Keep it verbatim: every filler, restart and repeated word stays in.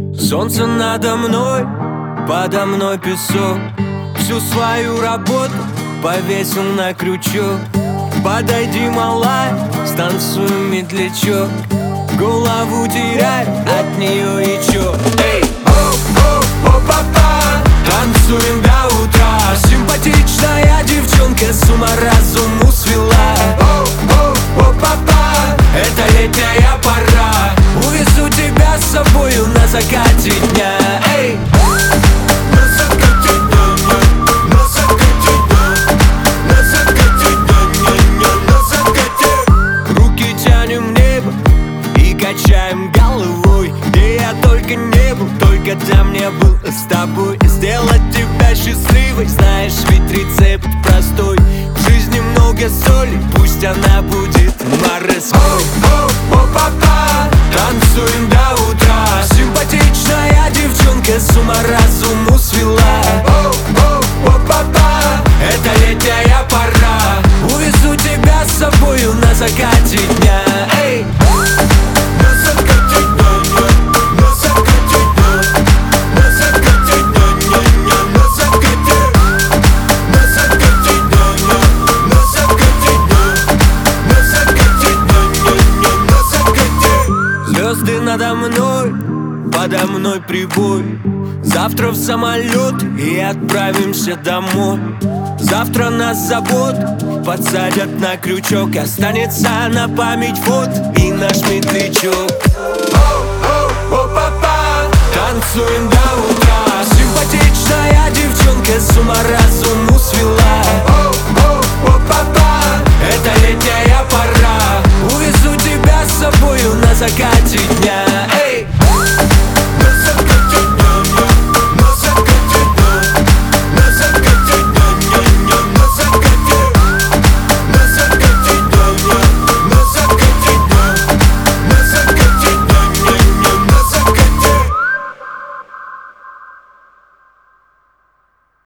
Солнце надо мной, подо мной песок. Всю свою работу повесил на крючок. Подойди, малая, станцуем медлячок. Голову теряй, от нее и чё? Эй, о-о-о-папа, танцуем до утра. Симпатичная девчонка с ума разуму свела. О-о-о-папа, это летняя пора. Увезу тебя с собою на закате дня. Эй, на закате дня, на закате дня, на закате дня, на закате. Руки тянем в небо и качаем головой. Где я только не был, только там не был с тобой. Сделать тебя счастливой, знаешь, ведь рецепт простой. В жизни много соли, пусть она будет морской. О-о-о-папа, танцуем до утра. Симпатичная девчонка с ума разуму свела. О-о-о-папа, это летняя пора. Увезу тебя с собою на закате дня. Эй, на закате дня, на закате дня, на закате дня, на закате, на закате дня, на закате дня, на закате дня, на закате. Звезды надо мной, подо мной прибой. Завтра в самолет и отправимся домой. Завтра нас забот подсадят на крючок. Останется на память вот и наш медлячок. О-о-о-папа, танцуем до утра. Симпатичная девчонка с ума